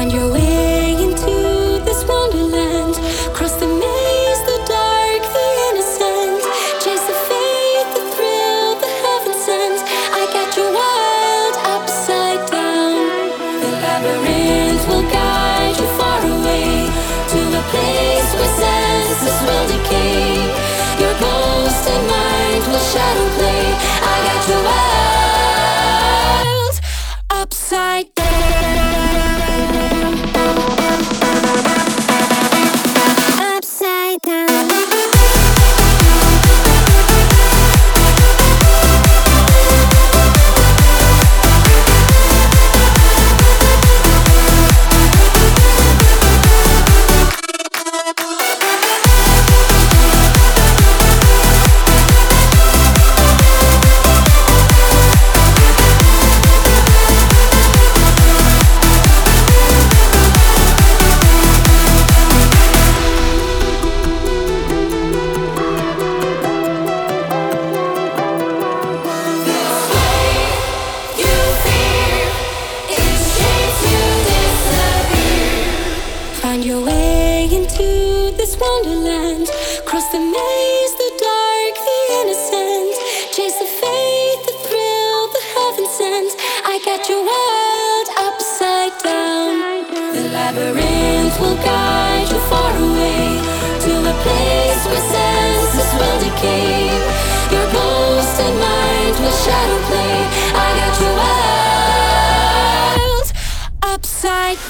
Find your way into this wonderland. Cross the maze, the dark, the innocent. Chase the faith, the thrill, the heaven sent. I got you wild upside down. The labyrinth will guide you far away to a place where senses will decay. Your ghost and mind will shadow play. I got you wild upside down. Upside down. Find your way into this wonderland. Cross the maze, the dark, the innocent. Chase the faith, the thrill, the heaven sent. I got you wild upside down. The labyrinth will guide you far away to a place where senses will decay. Your ghost and mind will shadow play. I got you wild upside down.